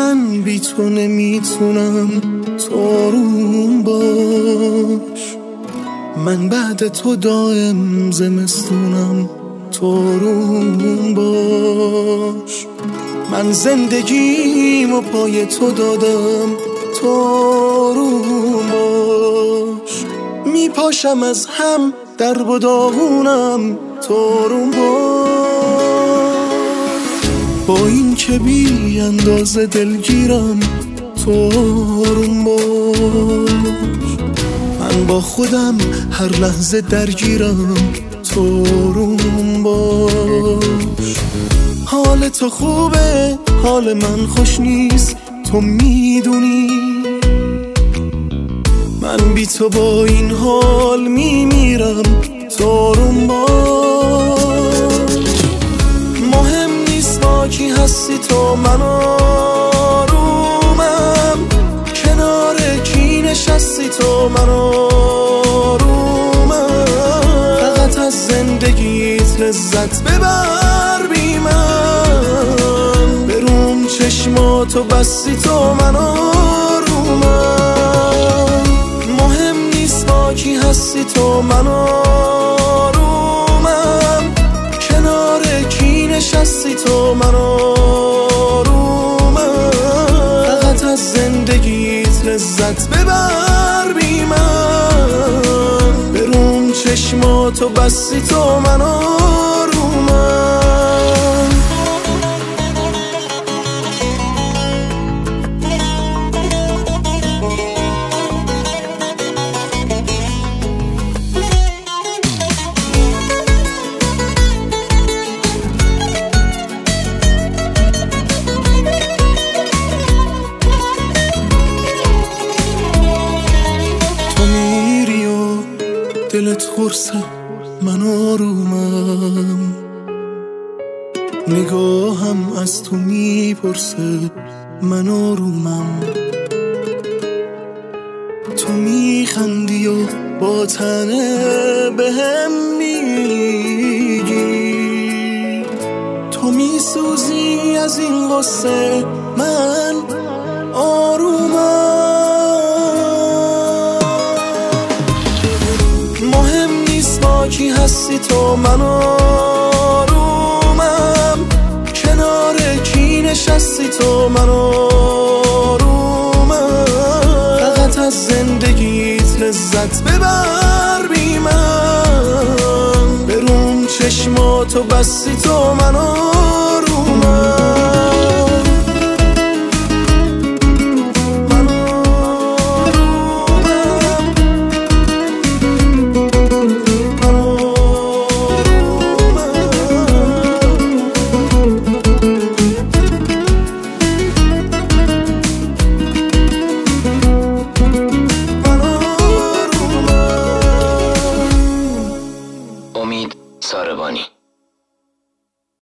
من بی تو نمیتونم، تو روم باش. من بعد تو دائم زمستونم، تو روم باش. من زندگیمو پای تو دادم، تو روم باش. میپاشم از هم درب و داغونم، تو روم باش. با این که بی اندازه دلگیرم، تو روم باش. من با خودم هر لحظه درگیرم، تو روم باش. حال تو خوبه، حال من خوش نیست، تو میدونی. من بی تو با این حال میمیرم، تو روم باش. مهم نیست با کی هستی تو، من آرومم. کنار کی نشستی تو، من آرومم. فقط از زندگیت لذت ببر بی من. بروم چشماتو بستی تو، من آرومم. مهم نیست با کی هستی تو، من آرومم. کنار کی نشستی تو، من آرومم. فقط از زندگیت لذت ببر بی من. بروم چشماتو بستی تو، من آرومم. دلت خورسه، من آرومم. نگاهم از تو میپرسه، من آرومم. تو میخندی و با تنه بهم میگی، تو میسوزی از این غصه، من آرومم. کی هستی تو، من آرومم. کنار کی نشستی تو، من آرومم. فقط از زندگیت لذت ببر بی من. بروم چشماتو بستی تو،